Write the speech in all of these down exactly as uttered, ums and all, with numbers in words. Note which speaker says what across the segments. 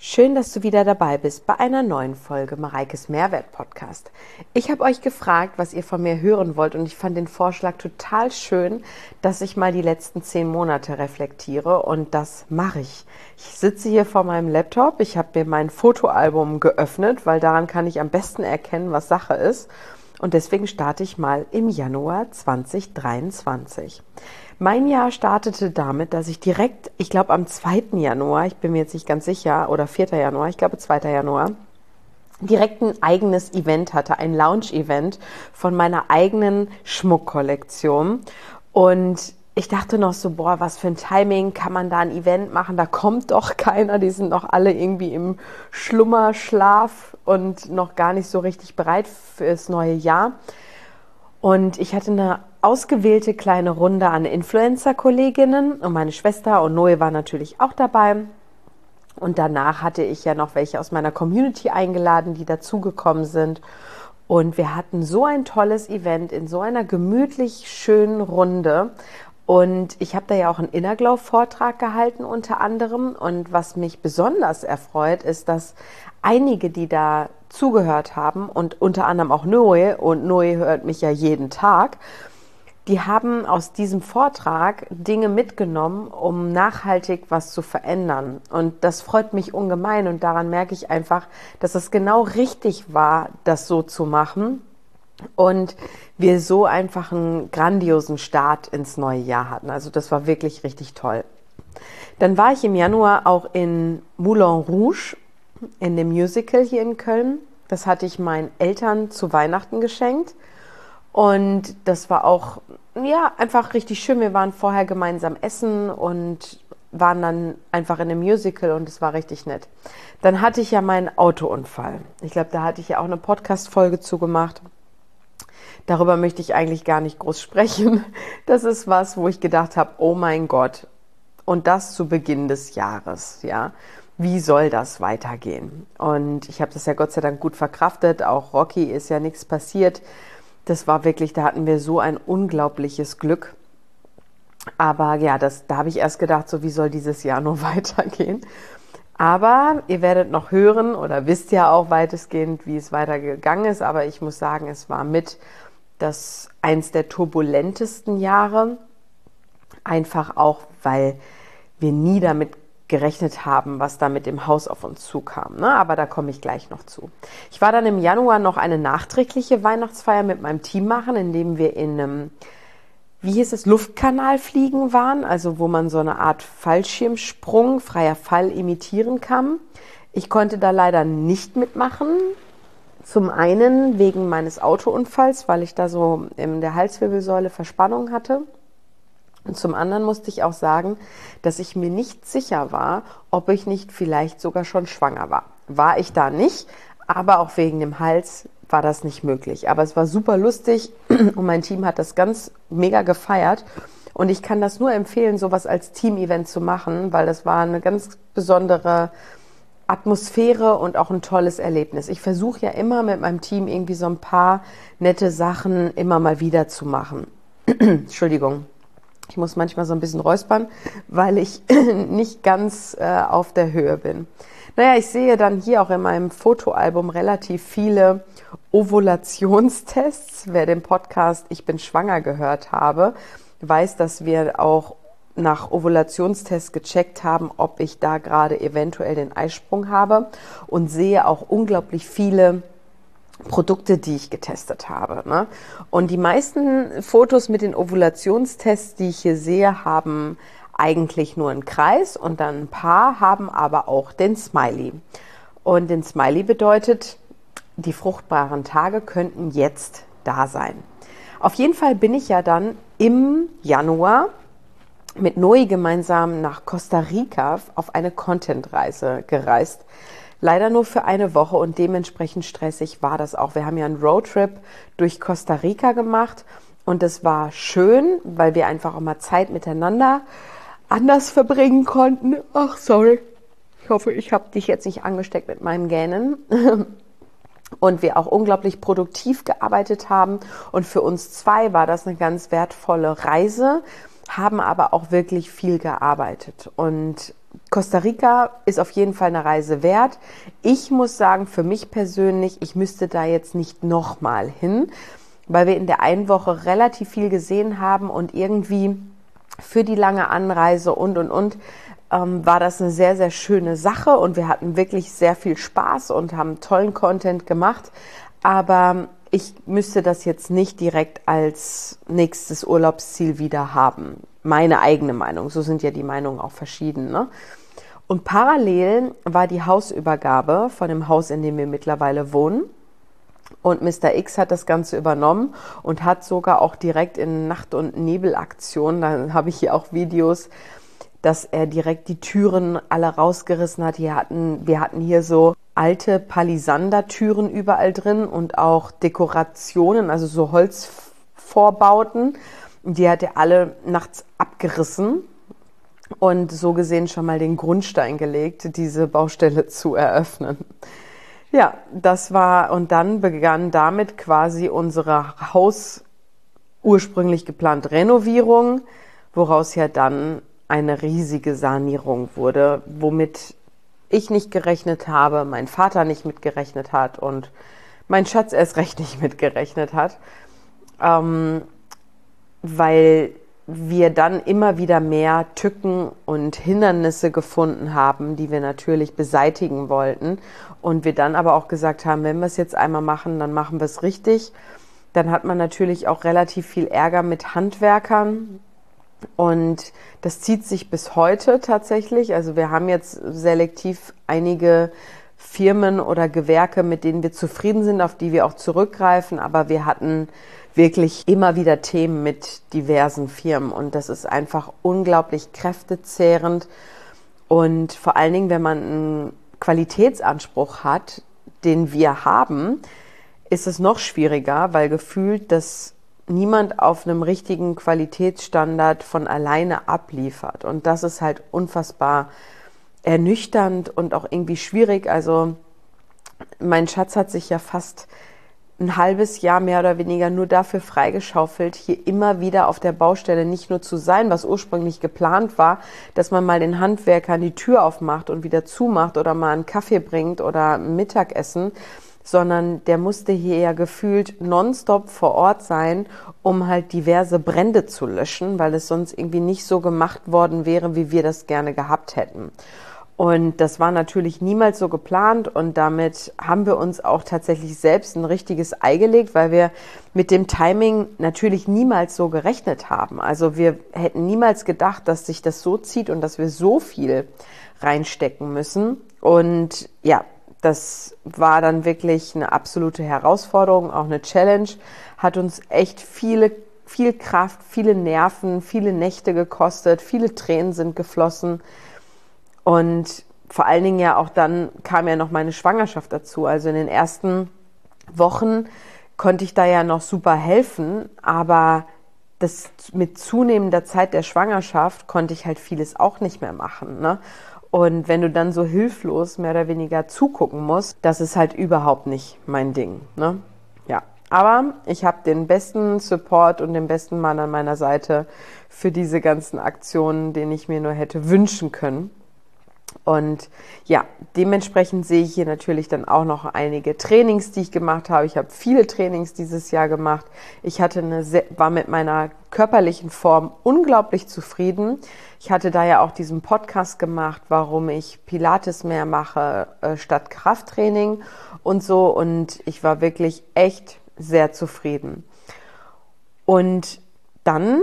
Speaker 1: Schön, dass du wieder dabei bist bei einer neuen Folge Mareikes Mehrwert-Podcast. Ich habe euch gefragt, was ihr von mir hören wollt, und ich fand den Vorschlag total schön, dass ich mal die letzten zehn Monate reflektiere, und das mache ich. Ich sitze hier vor meinem Laptop, ich habe mir mein Fotoalbum geöffnet, weil daran kann ich am besten erkennen, was Sache ist, und deswegen starte ich mal im Januar zwanzig dreiundzwanzig. Mein Jahr startete damit, dass ich direkt, ich glaube am zweiten Januar, ich bin mir jetzt nicht ganz sicher, oder vierten Januar, ich glaube zweiten Januar, direkt ein eigenes Event hatte, ein Lounge-Event von meiner eigenen Schmuckkollektion. Und ich dachte noch so, boah, was für ein Timing, kann man da ein Event machen? Da kommt doch keiner, die sind noch alle irgendwie im Schlummerschlaf und noch gar nicht so richtig bereit fürs neue Jahr. Und ich hatte eine ausgewählte kleine Runde an Influencer-Kolleginnen und meine Schwester und Noe war natürlich auch dabei. Und danach hatte ich ja noch welche aus meiner Community eingeladen, die dazugekommen sind. Und wir hatten so ein tolles Event in so einer gemütlich schönen Runde. Und ich habe da ja auch einen Inner Glow-Vortrag gehalten unter anderem. Und was mich besonders erfreut, ist, dass einige, die da zugehört haben, und unter anderem auch Noe, und Noe hört mich ja jeden Tag, die haben aus diesem Vortrag Dinge mitgenommen, um nachhaltig was zu verändern. Und das freut mich ungemein, und daran merke ich einfach, dass es genau richtig war, das so zu machen. Und wir so einfach einen grandiosen Start ins neue Jahr hatten. Also das war wirklich richtig toll. Dann war ich im Januar auch in Moulin Rouge, in dem Musical hier in Köln. Das hatte ich meinen Eltern zu Weihnachten geschenkt. Und das war auch, ja, einfach richtig schön. Wir waren vorher gemeinsam essen und waren dann einfach in einem Musical, und es war richtig nett. Dann hatte ich ja meinen Autounfall. Ich glaube, da hatte ich ja auch eine Podcast-Folge zu gemacht. Darüber möchte ich eigentlich gar nicht groß sprechen. Das ist was, wo ich gedacht habe, oh mein Gott. Und das zu Beginn des Jahres, ja. Wie soll das weitergehen? Und ich habe das ja Gott sei Dank gut verkraftet. Auch Rocky ist ja nichts passiert. Das war wirklich, da hatten wir so ein unglaubliches Glück. Aber ja, das, da habe ich erst gedacht, so wie soll dieses Jahr nur weitergehen? Aber ihr werdet noch hören oder wisst ja auch weitestgehend, wie es weitergegangen ist. Aber ich muss sagen, es war mit das eins der turbulentesten Jahre. Einfach auch, weil wir nie damit gerechnet haben, was da mit dem Haus auf uns zukam. Ne? Aber da komme ich gleich noch zu. Ich war dann im Januar noch eine nachträgliche Weihnachtsfeier mit meinem Team machen, indem wir in einem, wie hieß es, Luftkanalfliegen waren, also wo man so eine Art Fallschirmsprung, freier Fall imitieren kann. Ich konnte da leider nicht mitmachen. Zum einen wegen meines Autounfalls, weil ich da so in der Halswirbelsäule Verspannung hatte. Und zum anderen musste ich auch sagen, dass ich mir nicht sicher war, ob ich nicht vielleicht sogar schon schwanger war. War ich da nicht, aber auch wegen dem Hals war das nicht möglich. Aber es war super lustig und mein Team hat das ganz mega gefeiert. Und ich kann das nur empfehlen, sowas als Team-Event zu machen, weil das war eine ganz besondere Atmosphäre und auch ein tolles Erlebnis. Ich versuche ja immer mit meinem Team irgendwie so ein paar nette Sachen immer mal wieder zu machen. Entschuldigung. Ich muss manchmal so ein bisschen räuspern, weil ich nicht ganz äh, auf der Höhe bin. Naja, ich sehe dann hier auch in meinem Fotoalbum relativ viele Ovulationstests. Wer den Podcast Ich bin schwanger gehört habe, weiß, dass wir auch nach Ovulationstests gecheckt haben, ob ich da gerade eventuell den Eisprung habe, und sehe auch unglaublich viele Produkte, die ich getestet habe. Ne? Und die meisten Fotos mit den Ovulationstests, die ich hier sehe, haben eigentlich nur einen Kreis, und dann ein paar haben aber auch den Smiley. Und den Smiley bedeutet, die fruchtbaren Tage könnten jetzt da sein. Auf jeden Fall bin ich ja dann im Januar mit Noe gemeinsam nach Costa Rica auf eine Content-Reise gereist. Leider nur für eine Woche, und dementsprechend stressig war das auch. Wir haben ja einen Roadtrip durch Costa Rica gemacht, und das war schön, weil wir einfach auch mal Zeit miteinander anders verbringen konnten. Ach, sorry. Ich hoffe, ich habe dich jetzt nicht angesteckt mit meinem Gähnen. Und wir auch unglaublich produktiv gearbeitet haben. Und für uns zwei war das eine ganz wertvolle Reise, haben aber auch wirklich viel gearbeitet. Und Costa Rica ist auf jeden Fall eine Reise wert. Ich muss sagen, für mich persönlich, ich müsste da jetzt nicht nochmal hin, weil wir in der einen Woche relativ viel gesehen haben und irgendwie für die lange Anreise und, und, und, ähm, war das eine sehr, sehr schöne Sache und wir hatten wirklich sehr viel Spaß und haben tollen Content gemacht. Aber ich müsste das jetzt nicht direkt als nächstes Urlaubsziel wieder haben. Meine eigene Meinung. So sind ja die Meinungen auch verschieden, ne? Und parallel war die Hausübergabe von dem Haus, in dem wir mittlerweile wohnen. Und Mister X hat das Ganze übernommen und hat sogar auch direkt in Nacht- und Nebelaktion, da habe ich hier auch Videos, dass er direkt die Türen alle rausgerissen hat. Hier hatten, wir hatten hier so alte Palisander-Türen überall drin und auch Dekorationen, also so Holzvorbauten. Die hat er alle nachts abgerissen und so gesehen schon mal den Grundstein gelegt, diese Baustelle zu eröffnen. Ja, das war, und dann begann damit quasi unsere Haus ursprünglich geplante Renovierung, woraus ja dann eine riesige Sanierung wurde, womit ich nicht gerechnet habe, mein Vater nicht mitgerechnet hat und mein Schatz erst recht nicht mitgerechnet hat, ähm, weil wir dann immer wieder mehr Tücken und Hindernisse gefunden haben, die wir natürlich beseitigen wollten. Und wir dann aber auch gesagt haben, wenn wir es jetzt einmal machen, dann machen wir es richtig. Dann hat man natürlich auch relativ viel Ärger mit Handwerkern. Und das zieht sich bis heute tatsächlich. Also wir haben jetzt selektiv einige Firmen oder Gewerke, mit denen wir zufrieden sind, auf die wir auch zurückgreifen. Aber wir hatten wirklich immer wieder Themen mit diversen Firmen. Und das ist einfach unglaublich kräftezehrend. Und vor allen Dingen, wenn man einen Qualitätsanspruch hat, den wir haben, ist es noch schwieriger, weil gefühlt das niemand auf einem richtigen Qualitätsstandard von alleine abliefert. Und das ist halt unfassbar ernüchternd und auch irgendwie schwierig. Also mein Schatz hat sich ja fast ein halbes Jahr mehr oder weniger nur dafür freigeschaufelt, hier immer wieder auf der Baustelle nicht nur zu sein, was ursprünglich geplant war, dass man mal den Handwerkern die Tür aufmacht und wieder zumacht oder mal einen Kaffee bringt oder ein Mittagessen, sondern der musste hier ja gefühlt nonstop vor Ort sein, um halt diverse Brände zu löschen, weil es sonst irgendwie nicht so gemacht worden wäre, wie wir das gerne gehabt hätten. Und das war natürlich niemals so geplant und damit haben wir uns auch tatsächlich selbst ein richtiges Ei gelegt, weil wir mit dem Timing natürlich niemals so gerechnet haben. Also wir hätten niemals gedacht, dass sich das so zieht und dass wir so viel reinstecken müssen. Und ja, das war dann wirklich eine absolute Herausforderung, auch eine Challenge, hat uns echt viele, viel Kraft, viele Nerven, viele Nächte gekostet, viele Tränen sind geflossen. Und vor allen Dingen ja auch dann kam ja noch meine Schwangerschaft dazu. Also in den ersten Wochen konnte ich da ja noch super helfen, aber das mit zunehmender Zeit der Schwangerschaft konnte ich halt vieles auch nicht mehr machen, ne? Und wenn du dann so hilflos mehr oder weniger zugucken musst, das ist halt überhaupt nicht mein Ding, ne? Ja, aber ich habe den besten Support und den besten Mann an meiner Seite für diese ganzen Aktionen, den ich mir nur hätte wünschen können. Und ja, dementsprechend sehe ich hier natürlich dann auch noch einige Trainings, die ich gemacht habe. Ich habe viele Trainings dieses Jahr gemacht. Ich hatte eine sehr, war mit meiner körperlichen Form unglaublich zufrieden. Ich hatte da ja auch diesen Podcast gemacht, warum ich Pilates mehr mache äh, statt Krafttraining und so. Und ich war wirklich echt sehr zufrieden. Und dann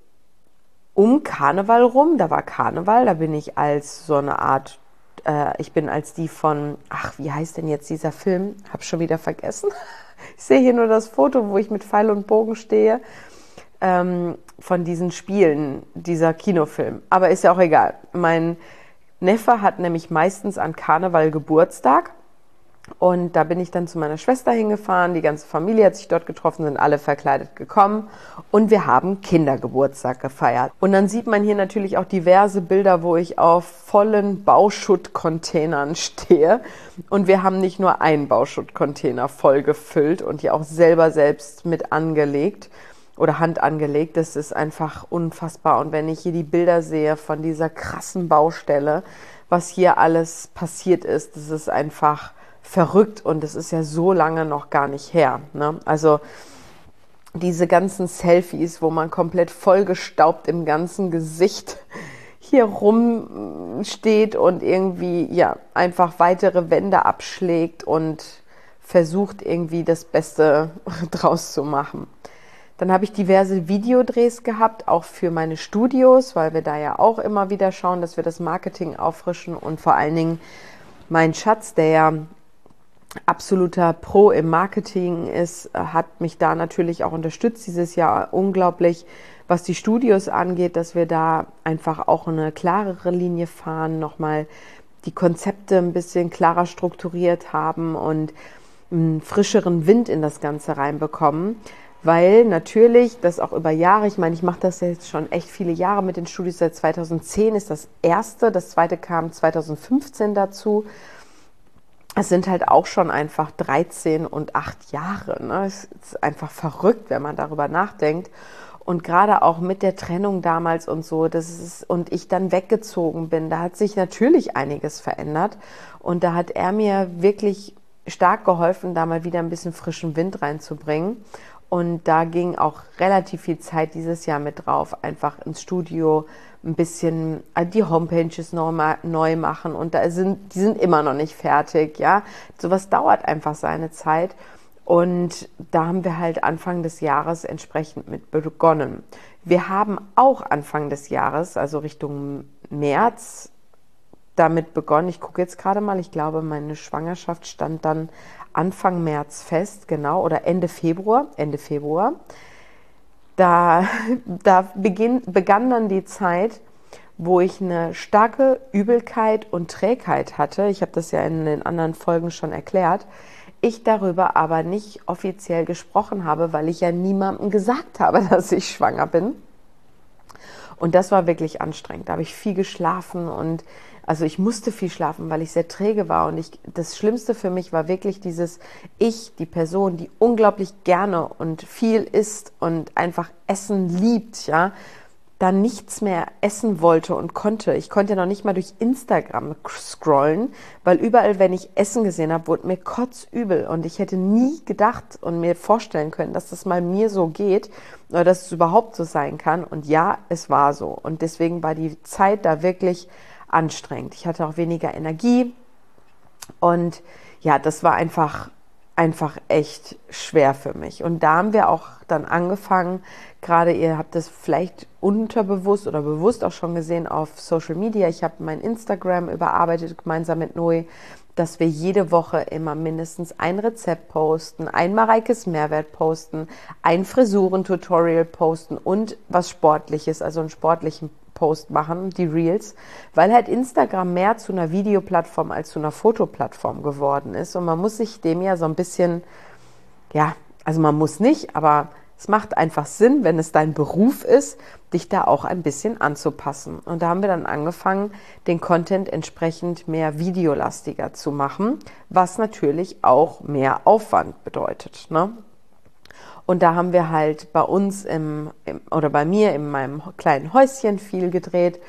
Speaker 1: um Karneval rum, da war Karneval, da bin ich als so eine Art, äh, ich bin als die von, ach, wie heißt denn jetzt dieser Film? Hab schon wieder vergessen. Ich sehe hier nur das Foto, wo ich mit Pfeil und Bogen stehe, ähm, von diesen Spielen, dieser Kinofilm. Aber ist ja auch egal. Mein Neffe hat nämlich meistens an Karneval Geburtstag. Und da bin ich dann zu meiner Schwester hingefahren, die ganze Familie hat sich dort getroffen, sind alle verkleidet gekommen und wir haben Kindergeburtstag gefeiert. Und dann sieht man hier natürlich auch diverse Bilder, wo ich auf vollen Bauschuttcontainern stehe. Und wir haben nicht nur einen Bauschuttcontainer voll gefüllt und die auch selber selbst mit angelegt. oder Hand angelegt. Das ist einfach unfassbar. Und wenn ich hier die Bilder sehe von dieser krassen Baustelle, was hier alles passiert ist, das ist einfach verrückt und das ist ja so lange noch gar nicht her, ne? Also diese ganzen Selfies, wo man komplett vollgestaubt im ganzen Gesicht hier rumsteht und irgendwie ja einfach weitere Wände abschlägt und versucht irgendwie das Beste draus zu machen. Dann habe ich diverse Videodrehs gehabt, auch für meine Studios, weil wir da ja auch immer wieder schauen, dass wir das Marketing auffrischen und vor allen Dingen mein Schatz, der ja absoluter Pro im Marketing ist, hat mich da natürlich auch unterstützt dieses Jahr unglaublich, was die Studios angeht, dass wir da einfach auch eine klarere Linie fahren, nochmal die Konzepte ein bisschen klarer strukturiert haben und einen frischeren Wind in das Ganze reinbekommen, weil natürlich das auch über Jahre, ich meine, ich mache das jetzt schon echt viele Jahre mit den Studios, seit zweitausendzehn ist das erste, das zweite kam zweitausendfünfzehn dazu. Es sind halt auch schon einfach dreizehn und acht Jahre. Ne? Es ist einfach verrückt, wenn man darüber nachdenkt. Und gerade auch mit der Trennung damals und so, das ist, und ich dann weggezogen bin, da hat sich natürlich einiges verändert. Und da hat er mir wirklich stark geholfen, da mal wieder ein bisschen frischen Wind reinzubringen. Und da ging auch relativ viel Zeit dieses Jahr mit drauf, einfach ins Studio ein bisschen die Homepages neu, neu machen und da sind, die sind immer noch nicht fertig, ja. Sowas dauert einfach seine Zeit und da haben wir halt Anfang des Jahres entsprechend mit begonnen. Wir haben auch Anfang des Jahres, also Richtung März, damit begonnen. Ich gucke jetzt gerade mal, ich glaube, meine Schwangerschaft stand dann Anfang März fest, genau, oder Ende Februar, Ende Februar. Da, da beginn, begann dann die Zeit, wo ich eine starke Übelkeit und Trägheit hatte. Ich habe das ja in den anderen Folgen schon erklärt. Ich darüber aber nicht offiziell gesprochen habe, weil ich ja niemandem gesagt habe, dass ich schwanger bin. Und das war wirklich anstrengend. Da habe ich viel geschlafen und also ich musste viel schlafen, weil ich sehr träge war. Und ich, das Schlimmste für mich war wirklich dieses Ich, die Person, die unglaublich gerne und viel isst und einfach Essen liebt, ja, da nichts mehr essen wollte und konnte. Ich konnte ja noch nicht mal durch Instagram scrollen, weil überall, wenn ich Essen gesehen habe, wurde mir kotzübel. Und ich hätte nie gedacht und mir vorstellen können, dass das mal mir so geht oder dass es überhaupt so sein kann. Und ja, es war so. Und deswegen war die Zeit da wirklich anstrengend. Ich hatte auch weniger Energie und ja, das war einfach, einfach echt schwer für mich. Und da haben wir auch dann angefangen, gerade ihr habt das vielleicht unterbewusst oder bewusst auch schon gesehen auf Social Media. Ich habe mein Instagram überarbeitet gemeinsam mit Noe, dass wir jede Woche immer mindestens ein Rezept posten, ein Mareikes Mehrwert posten, ein Frisuren-Tutorial posten und was Sportliches, also einen sportlichen Post machen, die Reels, weil halt Instagram mehr zu einer Videoplattform als zu einer Fotoplattform geworden ist und man muss sich dem ja so ein bisschen, ja, also man muss nicht, aber es macht einfach Sinn, wenn es dein Beruf ist, dich da auch ein bisschen anzupassen. Und da haben wir dann angefangen, den Content entsprechend mehr videolastiger zu machen, was natürlich auch mehr Aufwand bedeutet, ne? Und da haben wir halt bei uns im, im oder bei mir in meinem kleinen Häuschen viel gedreht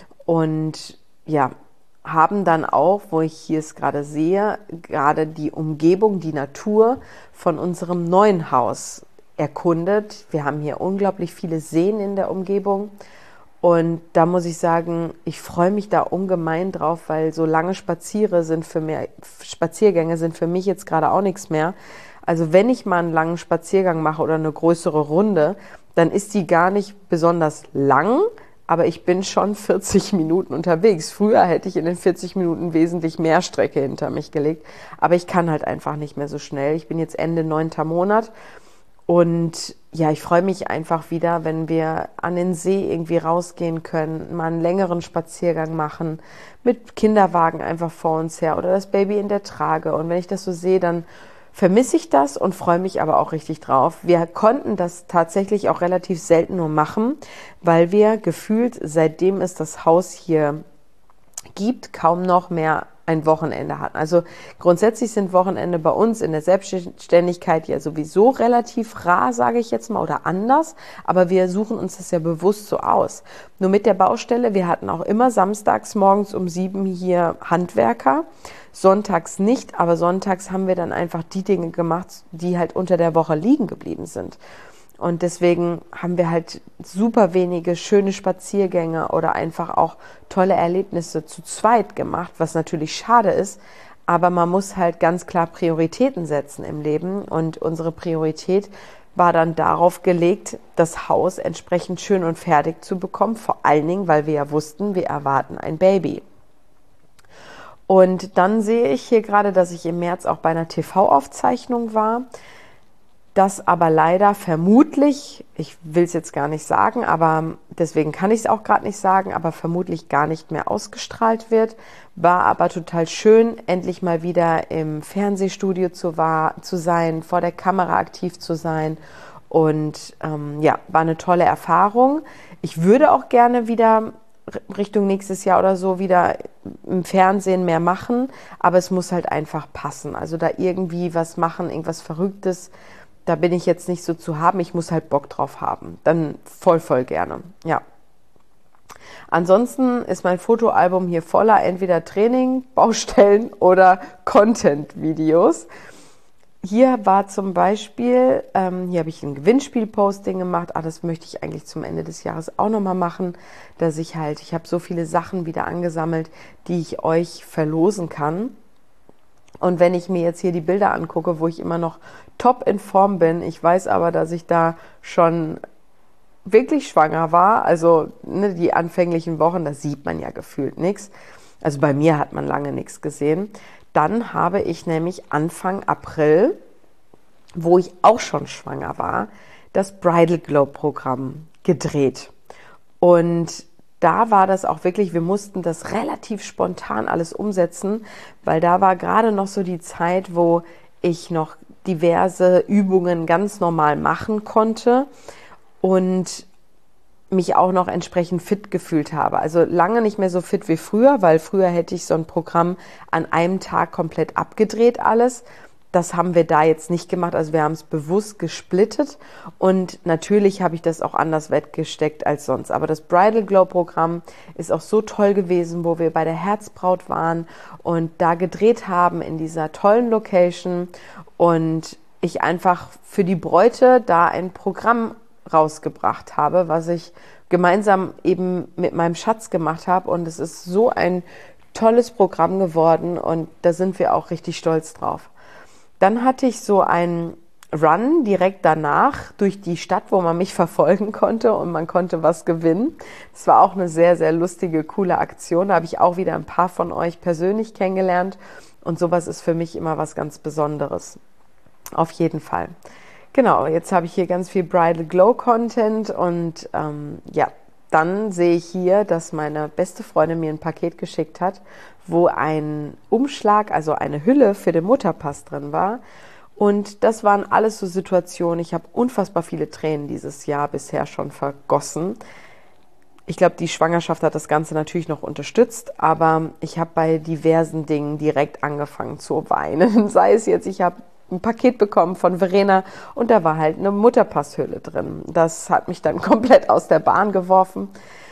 Speaker 1: und ja, haben dann auch, wo ich hier es gerade sehe, gerade die Umgebung, die Natur von unserem neuen Haus erkundet. Wir haben hier unglaublich viele Seen in der Umgebung und da muss ich sagen, ich freue mich da ungemein drauf, weil so lange Spaziere sind für mich, Spaziergänge sind für mich jetzt gerade auch nichts mehr. Also wenn ich mal einen langen Spaziergang mache oder eine größere Runde, dann ist die gar nicht besonders lang, aber ich bin schon vierzig Minuten unterwegs. Früher hätte ich in den vierzig Minuten wesentlich mehr Strecke hinter mich gelegt, aber ich kann halt einfach nicht mehr so schnell. Ich bin jetzt Ende neunter Monat und ja, ich freue mich einfach wieder, wenn wir an den See irgendwie rausgehen können, mal einen längeren Spaziergang machen, mit Kinderwagen einfach vor uns her oder das Baby in der Trage. Und wenn ich das so sehe, dann vermisse ich das und freue mich aber auch richtig drauf. Wir konnten das tatsächlich auch relativ selten nur machen, weil wir gefühlt, seitdem es das Haus hier gibt, kaum noch mehr ein Wochenende hatten. Also grundsätzlich sind Wochenende bei uns in der Selbstständigkeit ja sowieso relativ rar, sage ich jetzt mal, oder anders. Aber wir suchen uns das ja bewusst so aus. Nur mit der Baustelle, wir hatten auch immer samstags morgens um sieben hier Handwerker, sonntags nicht, aber sonntags haben wir dann einfach die Dinge gemacht, die halt unter der Woche liegen geblieben sind. Und deswegen haben wir halt super wenige schöne Spaziergänge oder einfach auch tolle Erlebnisse zu zweit gemacht, was natürlich schade ist. Aber man muss halt ganz klar Prioritäten setzen im Leben. Und unsere Priorität war dann darauf gelegt, das Haus entsprechend schön und fertig zu bekommen. Vor allen Dingen, weil wir ja wussten, wir erwarten ein Baby. Und dann sehe ich hier gerade, dass ich im März auch bei einer T V-Aufzeichnung war. Das aber leider vermutlich, ich will es jetzt gar nicht sagen, aber deswegen kann ich es auch gerade nicht sagen, aber vermutlich gar nicht mehr ausgestrahlt wird. War aber total schön, endlich mal wieder im Fernsehstudio zu, war, zu sein, vor der Kamera aktiv zu sein. Und ähm, ja, war eine tolle Erfahrung. Ich würde auch gerne wieder Richtung nächstes Jahr oder so wieder im Fernsehen mehr machen, aber es muss halt einfach passen. Also da irgendwie was machen, irgendwas Verrücktes, da bin ich jetzt nicht so zu haben, ich muss halt Bock drauf haben. Dann voll, voll gerne, ja. Ansonsten ist mein Fotoalbum hier voller entweder Training, Baustellen oder Content-Videos. Hier war zum Beispiel, ähm, hier habe ich ein Gewinnspiel-Posting gemacht. Ah, das möchte ich eigentlich zum Ende des Jahres auch nochmal machen, dass ich halt, ich habe so viele Sachen wieder angesammelt, die ich euch verlosen kann. Und wenn ich mir jetzt hier die Bilder angucke, wo ich immer noch top in Form bin, ich weiß aber, dass ich da schon wirklich schwanger war, also ne, die anfänglichen Wochen, da sieht man ja gefühlt nichts. Also bei mir hat man lange nichts gesehen. Dann habe ich nämlich Anfang April, wo ich auch schon schwanger war, das Bridal Glow Programm gedreht. Und da war das auch wirklich, wir mussten das relativ spontan alles umsetzen, weil da war gerade noch so die Zeit, wo ich noch diverse Übungen ganz normal machen konnte und mich auch noch entsprechend fit gefühlt habe. Also lange nicht mehr so fit wie früher, weil früher hätte ich so ein Programm an einem Tag komplett abgedreht alles. Das haben wir da jetzt nicht gemacht, also wir haben es bewusst gesplittet und natürlich habe ich das auch anders weggesteckt als sonst. Aber das Bridal Glow Programm ist auch so toll gewesen, wo wir bei der Herzbraut waren und da gedreht haben in dieser tollen Location und ich einfach für die Bräute da ein Programm rausgebracht habe, was ich gemeinsam eben mit meinem Schatz gemacht habe und es ist so ein tolles Programm geworden und da sind wir auch richtig stolz drauf. Dann hatte ich so einen Run direkt danach durch die Stadt, wo man mich verfolgen konnte und man konnte was gewinnen. Das war auch eine sehr, sehr lustige, coole Aktion. Da habe ich auch wieder ein paar von euch persönlich kennengelernt und sowas ist für mich immer was ganz Besonderes. Auf jeden Fall. Genau, jetzt habe ich hier ganz viel Bridal Glow Content und ähm, ja, dann sehe ich hier, dass meine beste Freundin mir ein Paket geschickt hat, wo ein Umschlag, also eine Hülle für den Mutterpass drin war. Und das waren alles so Situationen. Ich habe unfassbar viele Tränen dieses Jahr bisher schon vergossen. Ich glaube, die Schwangerschaft hat das Ganze natürlich noch unterstützt, aber ich habe bei diversen Dingen direkt angefangen zu weinen. Sei es jetzt, ich habe ein Paket bekommen von Verena und da war halt eine Mutterpasshülle drin. Das hat mich dann komplett aus der Bahn geworfen.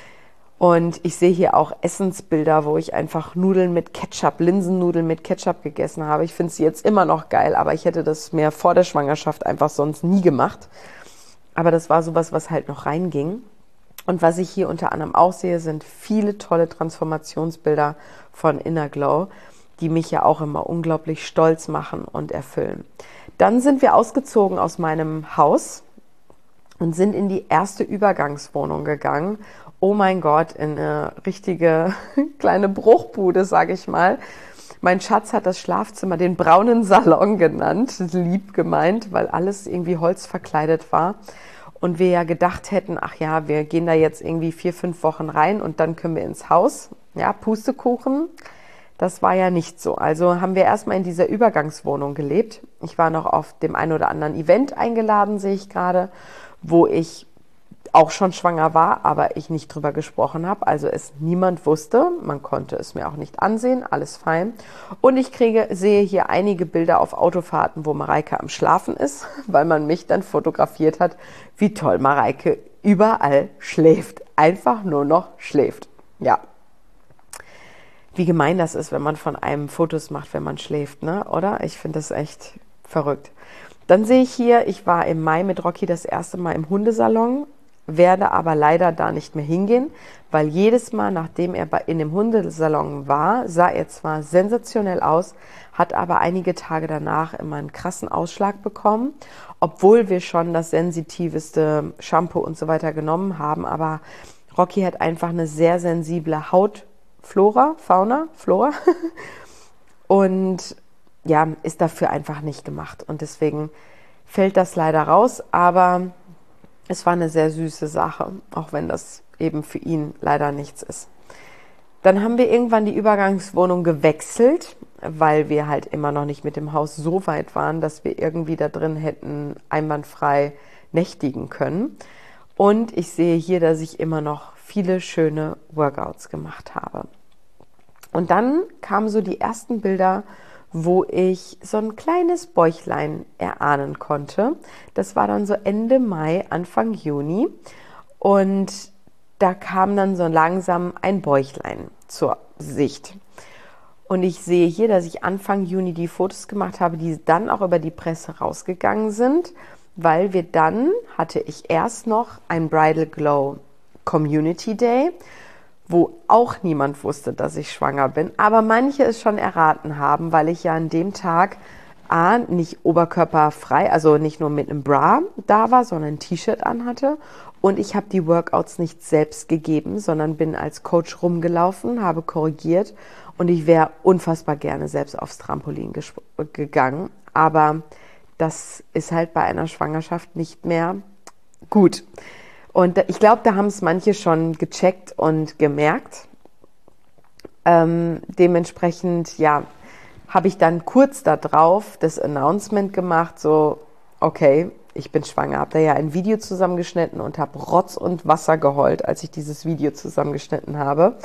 Speaker 1: Und ich sehe hier auch Essensbilder, wo ich einfach Nudeln mit Ketchup, Linsennudeln mit Ketchup gegessen habe. Ich finde sie jetzt immer noch geil, aber ich hätte das mehr vor der Schwangerschaft einfach sonst nie gemacht. Aber das war sowas, was halt noch reinging. Und was ich hier unter anderem auch sehe, sind viele tolle Transformationsbilder von Inner Glow, die mich ja auch immer unglaublich stolz machen und erfüllen. Dann sind wir ausgezogen aus meinem Haus und sind in die erste Übergangswohnung gegangen. Oh mein Gott, in eine richtige kleine Bruchbude, sage ich mal. Mein Schatz hat das Schlafzimmer den braunen Salon genannt, lieb gemeint, weil alles irgendwie holzverkleidet war. Und wir ja gedacht hätten, ach ja, wir gehen da jetzt irgendwie vier, fünf Wochen rein und dann können wir ins Haus. Ja, Pustekuchen. Das war ja nicht so. Also haben wir erstmal in dieser Übergangswohnung gelebt. Ich war noch auf dem einen oder anderen Event eingeladen, sehe ich gerade, wo ich auch schon schwanger war, aber ich nicht drüber gesprochen habe, also es niemand wusste. Man konnte es mir auch nicht ansehen, alles fein. Und ich kriege, sehe hier einige Bilder auf Autofahrten, wo Mareike am Schlafen ist, weil man mich dann fotografiert hat, wie toll Mareike überall schläft. Einfach nur noch schläft. Ja. Wie gemein das ist, wenn man von einem Fotos macht, wenn man schläft, ne? Oder? Ich finde das echt verrückt. Dann sehe ich hier, ich war im Mai mit Rocky das erste Mal im Hundesalon, werde aber leider da nicht mehr hingehen, weil jedes Mal, nachdem er in dem Hundesalon war, sah er zwar sensationell aus, hat aber einige Tage danach immer einen krassen Ausschlag bekommen, obwohl wir schon das sensitiveste Shampoo und so weiter genommen haben, aber Rocky hat einfach eine sehr sensible Hautflora, Fauna, Flora und ja, ist dafür einfach nicht gemacht und deswegen fällt das leider raus, aber es war eine sehr süße Sache, auch wenn das eben für ihn leider nichts ist. Dann haben wir irgendwann die Übergangswohnung gewechselt, weil wir halt immer noch nicht mit dem Haus so weit waren, dass wir irgendwie da drin hätten einwandfrei nächtigen können. Und ich sehe hier, dass ich immer noch viele schöne Workouts gemacht habe. Und dann kamen so die ersten Bilder, wo ich so ein kleines Bäuchlein erahnen konnte. Das war dann so Ende Mai, Anfang Juni und da kam dann so langsam ein Bäuchlein zur Sicht. Und ich sehe hier, dass ich Anfang Juni die Fotos gemacht habe, die dann auch über die Presse rausgegangen sind, weil wir dann, hatte ich erst noch ein Bridal Glow Community Day, wo auch niemand wusste, dass ich schwanger bin, aber manche es schon erraten haben, weil ich ja an dem Tag A, nicht oberkörperfrei, also nicht nur mit einem Bra da war, sondern ein T-Shirt anhatte und ich habe die Workouts nicht selbst gegeben, sondern bin als Coach rumgelaufen, habe korrigiert und ich wäre unfassbar gerne selbst aufs Trampolin gegangen, aber das ist halt bei einer Schwangerschaft nicht mehr gut. Und ich glaube, da haben es manche schon gecheckt und gemerkt. Ähm, dementsprechend, ja, habe ich dann kurz darauf das Announcement gemacht, so, okay, ich bin schwanger. Habe da ja ein Video zusammengeschnitten und habe Rotz und Wasser geheult, als ich dieses Video zusammengeschnitten habe.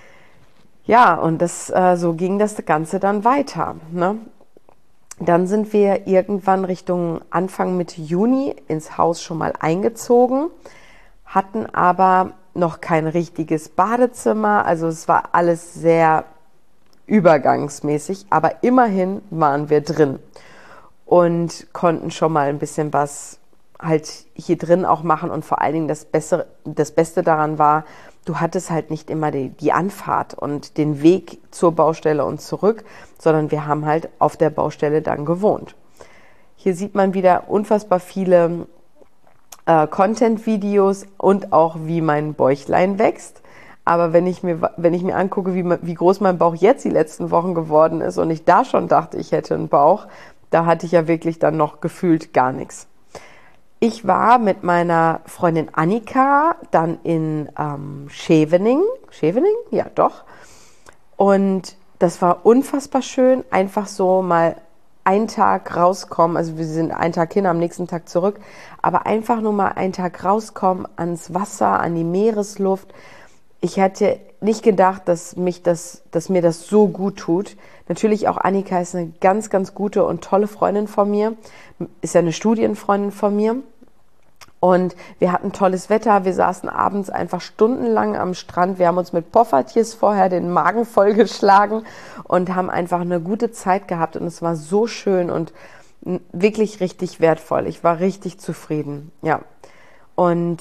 Speaker 1: Ja, und das, äh, so ging das Ganze dann weiter, ne? Dann sind wir irgendwann Richtung Anfang Mitte Juni ins Haus schon mal eingezogen, hatten aber noch kein richtiges Badezimmer, also es war alles sehr übergangsmäßig, aber immerhin waren wir drin und konnten schon mal ein bisschen was halt hier drin auch machen und vor allen Dingen das Bessere, das Beste daran war, du hattest halt nicht immer die, die Anfahrt und den Weg zur Baustelle und zurück, sondern wir haben halt auf der Baustelle dann gewohnt. Hier sieht man wieder unfassbar viele Äh, Content-Videos und auch wie mein Bäuchlein wächst. Aber wenn ich mir, wenn ich mir angucke, wie, wie groß mein Bauch jetzt die letzten Wochen geworden ist und ich da schon dachte, ich hätte einen Bauch, da hatte ich ja wirklich dann noch gefühlt gar nichts. Ich war mit meiner Freundin Annika dann in ähm, Scheveningen. Scheveningen? Ja, doch. Und das war unfassbar schön, einfach so mal einen Tag rauskommen, also wir sind einen Tag hin, am nächsten Tag zurück, aber einfach nur mal einen Tag rauskommen ans Wasser, an die Meeresluft. Ich hätte nicht gedacht, dass mich das, dass mir das so gut tut. Natürlich auch Annika ist eine ganz, ganz gute und tolle Freundin von mir, ist ja eine Studienfreundin von mir. Und wir hatten tolles Wetter, wir saßen abends einfach stundenlang am Strand, wir haben uns mit Poffertjes vorher den Magen vollgeschlagen und haben einfach eine gute Zeit gehabt und es war so schön und wirklich richtig wertvoll. Ich war richtig zufrieden, ja. Und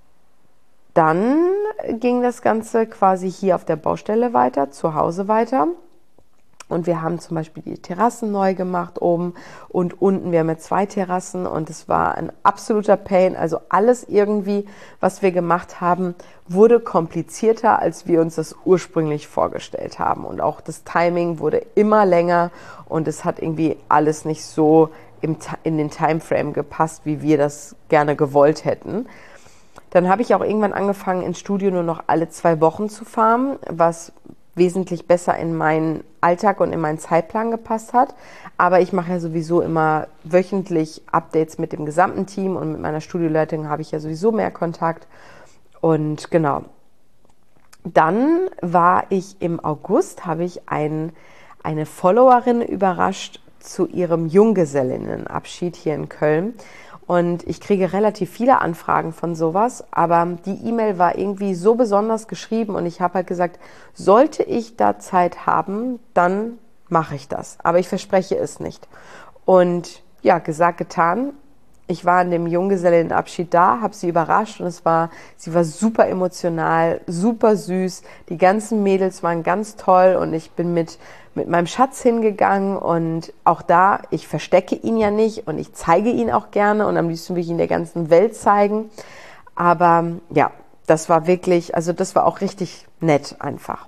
Speaker 1: dann ging das Ganze quasi hier auf der Baustelle weiter, zu Hause weiter. Und wir haben zum Beispiel die Terrassen neu gemacht oben und unten. Wir haben ja zwei Terrassen und es war ein absoluter Pain. Also alles irgendwie, was wir gemacht haben, wurde komplizierter, als wir uns das ursprünglich vorgestellt haben. Und auch das Timing wurde immer länger und es hat irgendwie alles nicht so im, in den Timeframe gepasst, wie wir das gerne gewollt hätten. Dann habe ich auch irgendwann angefangen, ins Studio nur noch alle zwei Wochen zu fahren, was wesentlich besser in meinen Alltag und in meinen Zeitplan gepasst hat. Aber ich mache ja sowieso immer wöchentlich Updates mit dem gesamten Team und mit meiner Studioleitung habe ich ja sowieso mehr Kontakt. Und genau. Dann war ich im August, habe ich ein, eine Followerin überrascht zu ihrem Junggesellinnenabschied hier in Köln. Und ich kriege relativ viele Anfragen von sowas, aber die E-Mail war irgendwie so besonders geschrieben und ich habe halt gesagt, sollte ich da Zeit haben, dann mache ich das. Aber ich verspreche es nicht. Und ja, gesagt, getan. Ich war an dem Junggesellinnenabschied da, habe sie überrascht und es war, sie war super emotional, super süß. Die ganzen Mädels waren ganz toll und ich bin mit mit meinem Schatz hingegangen und auch da, ich verstecke ihn ja nicht und ich zeige ihn auch gerne und am liebsten will ich ihn der ganzen Welt zeigen. Aber ja, das war wirklich, also das war auch richtig nett einfach.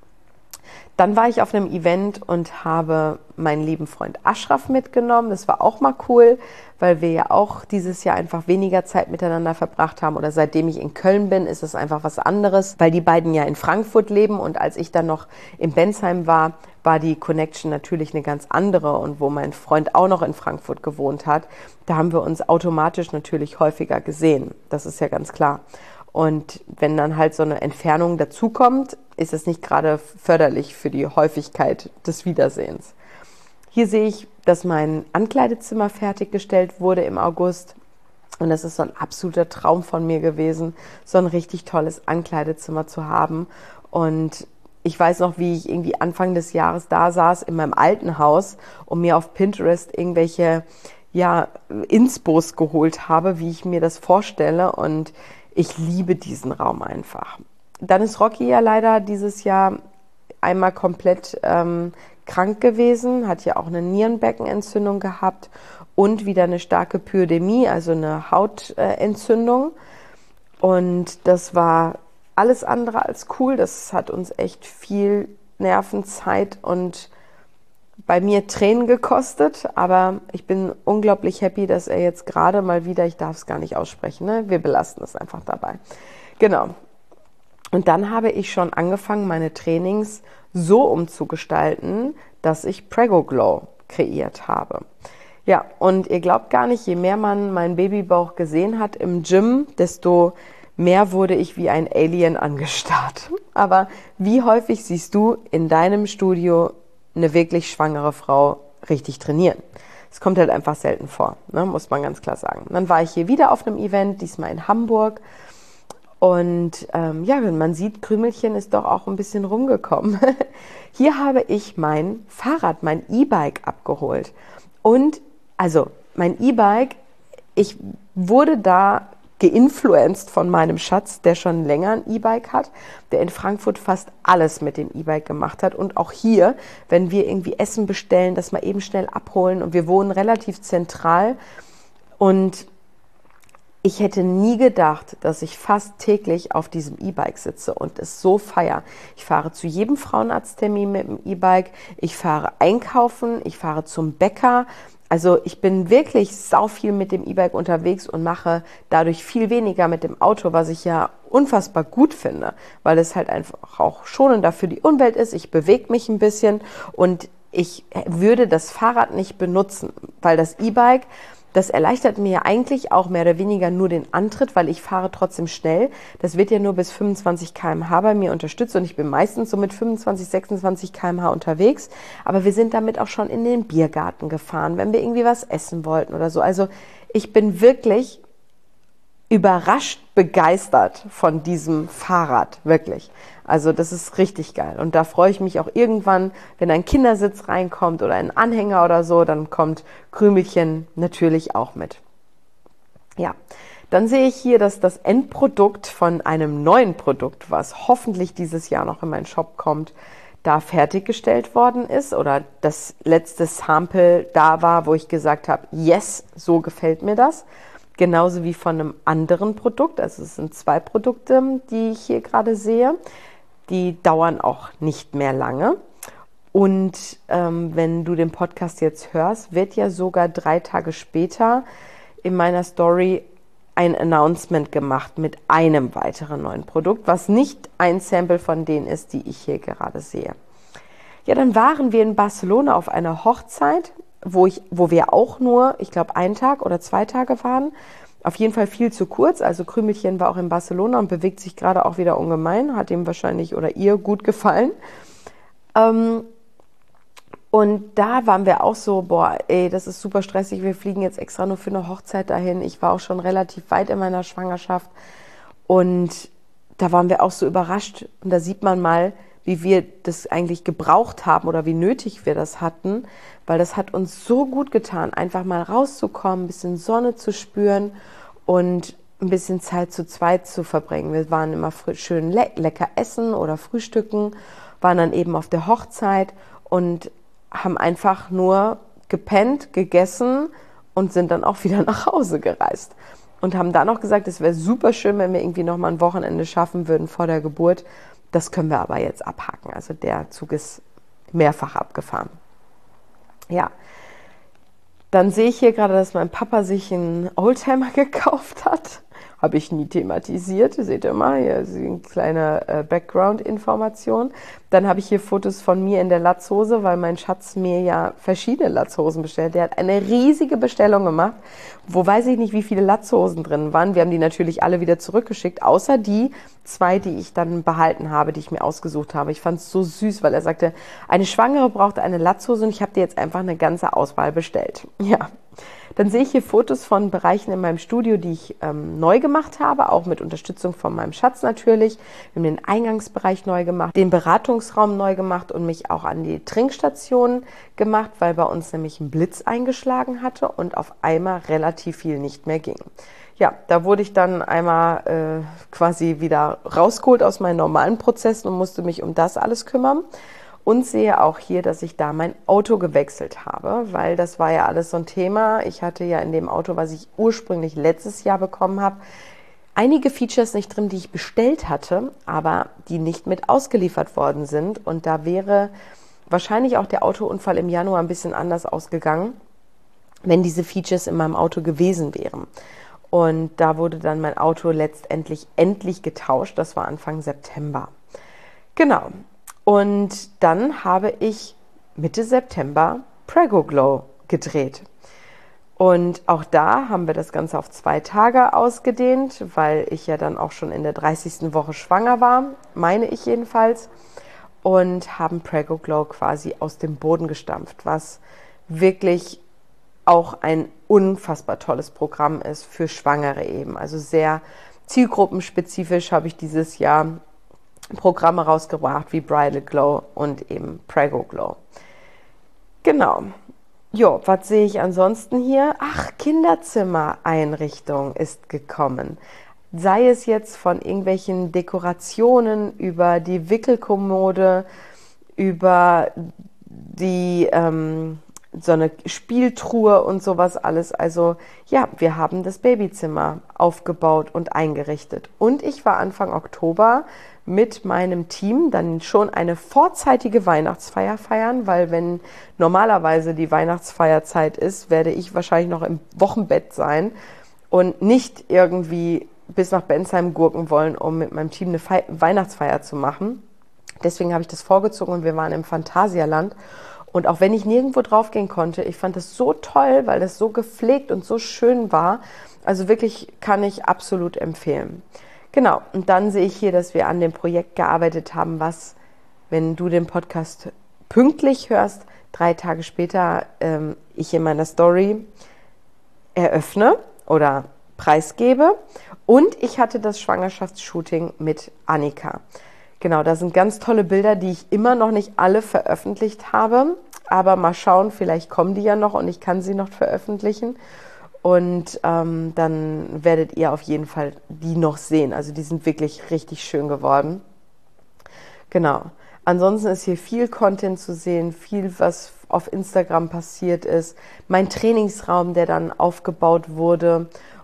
Speaker 1: Dann war ich auf einem Event und habe meinen lieben Freund Ashraf mitgenommen. Das war auch mal cool, weil wir ja auch dieses Jahr einfach weniger Zeit miteinander verbracht haben. Oder seitdem ich in Köln bin, ist es einfach was anderes, weil die beiden ja in Frankfurt leben. Und als ich dann noch in Bensheim war, war die Connection natürlich eine ganz andere. Und wo mein Freund auch noch in Frankfurt gewohnt hat, da haben wir uns automatisch natürlich häufiger gesehen. Das ist ja ganz klar. Und wenn dann halt so eine Entfernung dazukommt, ist es nicht gerade förderlich für die Häufigkeit des Wiedersehens. Hier sehe ich, dass mein Ankleidezimmer fertiggestellt wurde im August. Und das ist so ein absoluter Traum von mir gewesen, so ein richtig tolles Ankleidezimmer zu haben. Und ich weiß noch, wie ich irgendwie Anfang des Jahres da saß in meinem alten Haus und mir auf Pinterest irgendwelche ja, Inspos geholt habe, wie ich mir das vorstelle. Und ich liebe diesen Raum einfach. Dann ist Rocky ja leider dieses Jahr einmal komplett ähm, krank gewesen, hat ja auch eine Nierenbeckenentzündung gehabt und wieder eine starke Pyödämie, also eine Hautentzündung. Und das war alles andere als cool. Das hat uns echt viel Nervenzeit und bei mir Tränen gekostet. Aber ich bin unglaublich happy, dass er jetzt gerade mal wieder, ich darf es gar nicht aussprechen, ne? Wir belassen es einfach dabei. Genau. Und dann habe ich schon angefangen, meine Trainings so umzugestalten, dass ich Prego Glow kreiert habe. Ja, und ihr glaubt gar nicht, je mehr man meinen Babybauch gesehen hat im Gym, desto mehr wurde ich wie ein Alien angestarrt. Aber wie häufig siehst du in deinem Studio eine wirklich schwangere Frau richtig trainieren? Es kommt halt einfach selten vor, ne, muss man ganz klar sagen. Dann war ich hier wieder auf einem Event, diesmal in Hamburg. Und ähm, ja, wenn man sieht, Krümelchen ist doch auch ein bisschen rumgekommen. Hier habe ich mein Fahrrad, mein E-Bike abgeholt. Und also mein E-Bike, ich wurde da geinfluenced von meinem Schatz, der schon länger ein E-Bike hat, der in Frankfurt fast alles mit dem E-Bike gemacht hat. Und auch hier, wenn wir irgendwie Essen bestellen, das mal eben schnell abholen. Und wir wohnen relativ zentral und ich hätte nie gedacht, dass ich fast täglich auf diesem E-Bike sitze und es so feiere. Ich fahre zu jedem Frauenarzttermin mit dem E-Bike, ich fahre einkaufen, ich fahre zum Bäcker. Also ich bin wirklich sau viel mit dem E-Bike unterwegs und mache dadurch viel weniger mit dem Auto, was ich ja unfassbar gut finde, weil es halt einfach auch schonender für die Umwelt ist. Ich bewege mich ein bisschen und ich würde das Fahrrad nicht benutzen, weil das E-Bike, das erleichtert mir ja eigentlich auch mehr oder weniger nur den Antritt, weil ich fahre trotzdem schnell. Das wird ja nur bis fünfundzwanzig Kilometer pro Stunde bei mir unterstützt und ich bin meistens so mit fünfundzwanzig, sechsundzwanzig Kilometer pro Stunde unterwegs. Aber wir sind damit auch schon in den Biergarten gefahren, wenn wir irgendwie was essen wollten oder so. Also ich bin wirklich überrascht, begeistert von diesem Fahrrad, wirklich. Also das ist richtig geil und da freue ich mich auch irgendwann, wenn ein Kindersitz reinkommt oder ein Anhänger oder so, dann kommt Krümelchen natürlich auch mit. Ja, dann sehe ich hier, dass das Endprodukt von einem neuen Produkt, was hoffentlich dieses Jahr noch in meinen Shop kommt, da fertiggestellt worden ist oder das letzte Sample da war, wo ich gesagt habe, yes, so gefällt mir das. Genauso wie von einem anderen Produkt. Also es sind zwei Produkte, die ich hier gerade sehe. Die dauern auch nicht mehr lange. Und ähm, wenn du den Podcast jetzt hörst, wird ja sogar drei Tage später in meiner Story ein Announcement gemacht mit einem weiteren neuen Produkt, was nicht ein Sample von denen ist, die ich hier gerade sehe. Ja, dann waren wir in Barcelona auf einer Hochzeit, wo ich, wo wir auch nur, ich glaube, einen Tag oder zwei Tage waren. Auf jeden Fall viel zu kurz. Also Krümelchen war auch in Barcelona und bewegt sich gerade auch wieder ungemein. Hat ihm wahrscheinlich oder ihr gut gefallen. Ähm, und da waren wir auch so, boah, ey, das ist super stressig. Wir fliegen jetzt extra nur für eine Hochzeit dahin. Ich war auch schon relativ weit in meiner Schwangerschaft. Und da waren wir auch so überrascht. Und da sieht man mal, wie wir das eigentlich gebraucht haben oder wie nötig wir das hatten, weil das hat uns so gut getan, einfach mal rauszukommen, ein bisschen Sonne zu spüren und ein bisschen Zeit zu zweit zu verbringen. Wir waren immer schön le- lecker essen oder frühstücken, waren dann eben auf der Hochzeit und haben einfach nur gepennt, gegessen und sind dann auch wieder nach Hause gereist. Und haben dann noch gesagt, es wäre super schön, wenn wir irgendwie noch mal ein Wochenende schaffen würden vor der Geburt. Das können wir aber jetzt abhaken. Also der Zug ist mehrfach abgefahren. Ja, dann sehe ich hier gerade, dass mein Papa sich einen Oldtimer gekauft hat. Habe ich nie thematisiert. Seht ihr mal, hier ist eine kleine äh, Background-Information. Dann habe ich hier Fotos von mir in der Latzhose, weil mein Schatz mir ja verschiedene Latzhosen bestellt. Der hat eine riesige Bestellung gemacht, wo weiß ich nicht, wie viele Latzhosen drin waren. Wir haben die natürlich alle wieder zurückgeschickt, außer die zwei, die ich dann behalten habe, die ich mir ausgesucht habe. Ich fand es so süß, weil er sagte, eine Schwangere braucht eine Latzhose und ich habe dir jetzt einfach eine ganze Auswahl bestellt. Ja. Dann sehe ich hier Fotos von Bereichen in meinem Studio, die ich ähm, neu gemacht habe, auch mit Unterstützung von meinem Schatz natürlich. Wir haben den Eingangsbereich neu gemacht, den Beratungsraum neu gemacht und mich auch an die Trinkstation gemacht, weil bei uns nämlich ein Blitz eingeschlagen hatte und auf einmal relativ viel nicht mehr ging. Ja, da wurde ich dann einmal äh, quasi wieder rausgeholt aus meinen normalen Prozessen und musste mich um das alles kümmern. Und sehe auch hier, dass ich da mein Auto gewechselt habe, weil das war ja alles so ein Thema. Ich hatte ja in dem Auto, was ich ursprünglich letztes Jahr bekommen habe, einige Features nicht drin, die ich bestellt hatte, aber die nicht mit ausgeliefert worden sind. Und da wäre wahrscheinlich auch der Autounfall im Januar ein bisschen anders ausgegangen, wenn diese Features in meinem Auto gewesen wären. Und da wurde dann mein Auto letztendlich endlich getauscht. Das war Anfang September. Genau. Und dann habe ich Mitte September Prego Glow gedreht. Und auch da haben wir das Ganze auf zwei Tage ausgedehnt, weil ich ja dann auch schon in der dreißigsten Woche schwanger war, meine ich jedenfalls. Und haben Prego Glow quasi aus dem Boden gestampft, was wirklich auch ein unfassbar tolles Programm ist für Schwangere eben. Also sehr zielgruppenspezifisch habe ich dieses Jahr Programme rausgebracht wie Bridal Glow und eben Prego Glow. Genau. Jo, was sehe ich ansonsten hier? Ach, Kinderzimmereinrichtung ist gekommen. Sei es jetzt von irgendwelchen Dekorationen über die Wickelkommode, über die ähm, so eine Spieltruhe und sowas alles. Also ja, wir haben das Babyzimmer aufgebaut und eingerichtet. Und ich war Anfang Oktober mit meinem Team dann schon eine vorzeitige Weihnachtsfeier feiern, weil wenn normalerweise die Weihnachtsfeierzeit ist, werde ich wahrscheinlich noch im Wochenbett sein und nicht irgendwie bis nach Bensheim gurken wollen, um mit meinem Team eine Fe- Weihnachtsfeier zu machen. Deswegen habe ich das vorgezogen und wir waren im Phantasialand. Und auch wenn ich nirgendwo draufgehen konnte, ich fand das so toll, weil das so gepflegt und so schön war. Also wirklich kann ich absolut empfehlen. Genau, und dann sehe ich hier, dass wir an dem Projekt gearbeitet haben, was, wenn du den Podcast pünktlich hörst, drei Tage später ähm, ich in meiner Story eröffne oder preisgebe. Und ich hatte das Schwangerschaftsshooting mit Annika. Genau, da sind ganz tolle Bilder, die ich immer noch nicht alle veröffentlicht habe. Aber mal schauen, vielleicht kommen die ja noch und ich kann sie noch veröffentlichen. Und ähm, dann werdet ihr auf jeden Fall die noch sehen. Also die sind wirklich richtig schön geworden. Genau. Ansonsten ist hier viel Content zu sehen, viel, was auf Instagram passiert ist. Mein Trainingsraum, der dann aufgebaut wurde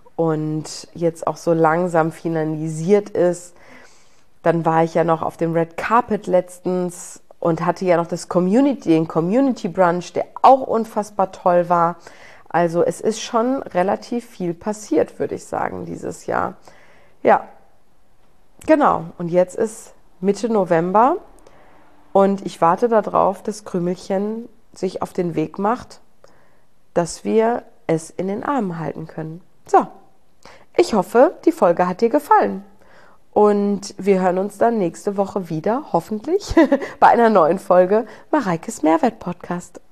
Speaker 1: und jetzt auch so langsam finalisiert ist. Dann war ich ja noch auf dem Red Carpet letztens und hatte ja noch das Community, den Community Brunch, der auch unfassbar toll war. Also es ist schon relativ viel passiert, würde ich sagen, dieses Jahr. Ja, genau. Und jetzt ist Mitte November und ich warte darauf, dass Krümelchen sich auf den Weg macht, dass wir es in den Armen halten können. So, ich hoffe, die Folge hat dir gefallen. Und wir hören uns dann nächste Woche wieder, hoffentlich, bei einer neuen Folge Mareikes Mehrwert-Podcast.